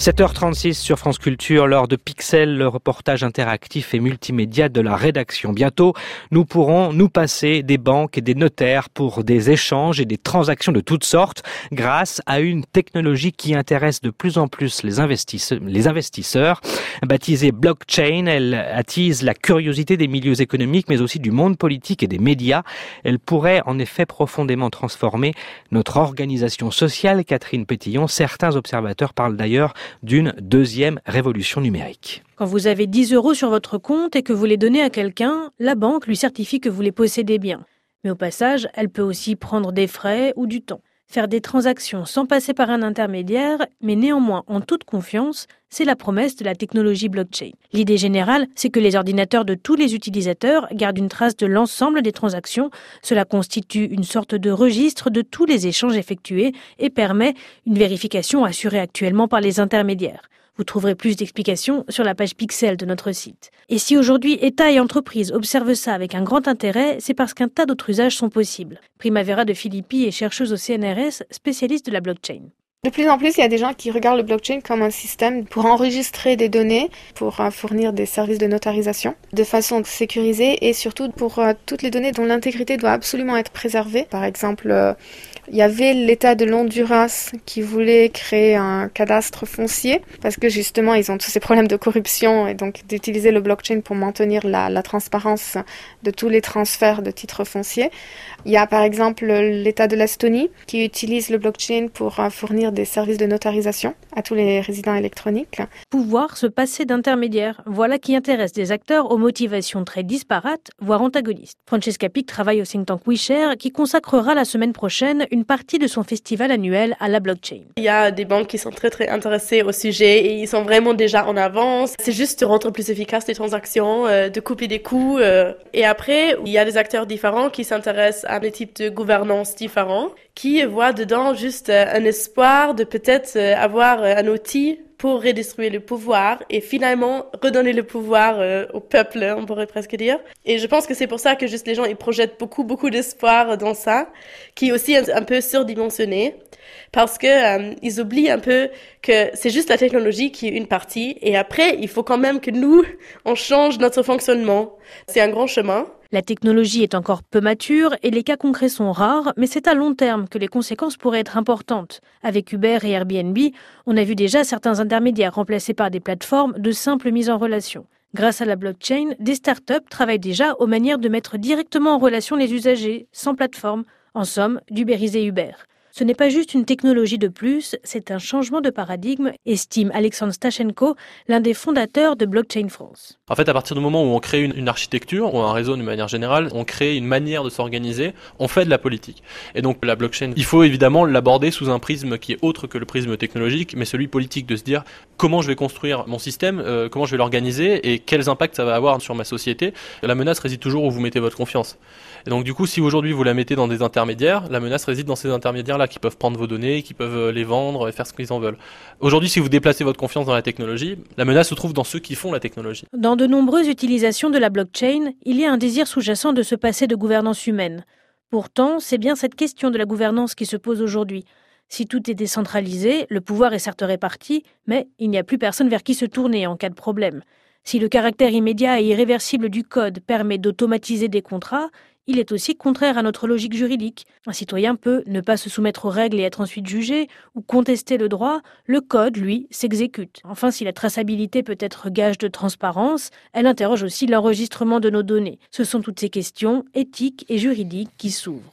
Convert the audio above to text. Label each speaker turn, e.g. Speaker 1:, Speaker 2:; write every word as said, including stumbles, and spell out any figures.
Speaker 1: sept heures trente-six sur France Culture, l'heure de Pixel, le reportage interactif et multimédia de la rédaction. Bientôt, nous pourrons nous passer des banques et des notaires pour des échanges et des transactions de toutes sortes grâce à une technologie qui intéresse de plus en plus les investisseurs. Les investisseurs. Baptisée blockchain, elle attise la curiosité des milieux économiques mais aussi du monde politique et des médias. Elle pourrait en effet profondément transformer notre organisation sociale. Catherine Pétillon, certains observateurs parlent d'ailleurs d'une deuxième révolution numérique.
Speaker 2: Quand vous avez dix euros sur votre compte et que vous les donnez à quelqu'un, la banque lui certifie que vous les possédez bien. Mais au passage, elle peut aussi prendre des frais ou du temps. Faire des transactions sans passer par un intermédiaire, mais néanmoins en toute confiance, c'est la promesse de la technologie blockchain. L'idée générale, c'est que les ordinateurs de tous les utilisateurs gardent une trace de l'ensemble des transactions. Cela constitue une sorte de registre de tous les échanges effectués et permet une vérification assurée actuellement par les intermédiaires. Vous trouverez plus d'explications sur la page Pixel de notre site. Et si aujourd'hui État et entreprises observent ça avec un grand intérêt, c'est parce qu'un tas d'autres usages sont possibles. Primavera de Filippi est chercheuse au C N R S, spécialiste de la blockchain.
Speaker 3: De plus en plus, il y a des gens qui regardent le blockchain comme un système pour enregistrer des données, pour euh, fournir des services de notarisation de façon sécurisée et surtout pour euh, toutes les données dont l'intégrité doit absolument être préservée. Par exemple, euh, il y avait l'État de l'Honduras qui voulait créer un cadastre foncier parce que justement, ils ont tous ces problèmes de corruption et donc d'utiliser le blockchain pour maintenir la, la transparence de tous les transferts de titres fonciers. Il y a par exemple l'État de l'Estonie qui utilise le blockchain pour euh, fournir des services de notarisation à tous les résidents électroniques.
Speaker 2: Pouvoir se passer d'intermédiaires, voilà qui intéresse des acteurs aux motivations très disparates, voire antagonistes. Francesca Pic travaille au think tank WeShare qui consacrera la semaine prochaine une partie de son festival annuel à la blockchain.
Speaker 4: Il y a des banques qui sont très très intéressées au sujet et ils sont vraiment déjà en avance. C'est juste de rendre plus efficace les transactions, euh, de couper des coûts. Euh. Et après, il y a des acteurs différents qui s'intéressent à des types de gouvernance différents, qui voient dedans juste euh, un espoir de peut-être euh, avoir euh, un outil pour redistribuer le pouvoir et finalement redonner le pouvoir euh, au peuple, on pourrait presque dire. Et je pense que c'est pour ça que juste les gens, ils projettent beaucoup, beaucoup d'espoir dans ça, qui est aussi un, un peu surdimensionné, parce que euh, ils oublient un peu que c'est juste la technologie qui est une partie, et après, il faut quand même que nous, on change notre fonctionnement. C'est un grand chemin.
Speaker 2: La technologie est encore peu mature et les cas concrets sont rares, mais c'est à long terme que les conséquences pourraient être importantes. Avec Uber et Airbnb, on a vu déjà certains intermédiaires remplacés par des plateformes de simple mise en relation. Grâce à la blockchain, des startups travaillent déjà aux manières de mettre directement en relation les usagers, sans plateforme. En somme, d'ubériser Uber. Ce n'est pas juste une technologie de plus, c'est un changement de paradigme, estime Alexandre Stachenko, l'un des fondateurs de Blockchain France.
Speaker 5: En fait, à partir du moment où on crée une, une architecture ou un réseau de manière générale, on crée une manière de s'organiser, on fait de la politique. Et donc la blockchain, il faut évidemment l'aborder sous un prisme qui est autre que le prisme technologique, mais celui politique, de se dire comment je vais construire mon système, euh, comment je vais l'organiser et quels impacts ça va avoir sur ma société. La menace réside toujours où vous mettez votre confiance. Et donc du coup, si aujourd'hui vous la mettez dans des intermédiaires, la menace réside dans ces intermédiaires-là qui peuvent prendre vos données, qui peuvent les vendre et faire ce qu'ils en veulent. Aujourd'hui, si vous déplacez votre confiance dans la technologie, la menace se trouve dans ceux qui font la technologie.
Speaker 2: Dans de nombreuses utilisations de la blockchain, il y a un désir sous-jacent de se passer de gouvernance humaine. Pourtant, c'est bien cette question de la gouvernance qui se pose aujourd'hui. Si tout est décentralisé, le pouvoir est certes réparti, mais il n'y a plus personne vers qui se tourner en cas de problème. Si le caractère immédiat et irréversible du code permet d'automatiser des contrats, il est aussi contraire à notre logique juridique. Un citoyen peut ne pas se soumettre aux règles et être ensuite jugé, ou contester le droit. Le code, lui, s'exécute. Enfin, si la traçabilité peut être gage de transparence, elle interroge aussi l'enregistrement de nos données. Ce sont toutes ces questions éthiques et juridiques qui s'ouvrent.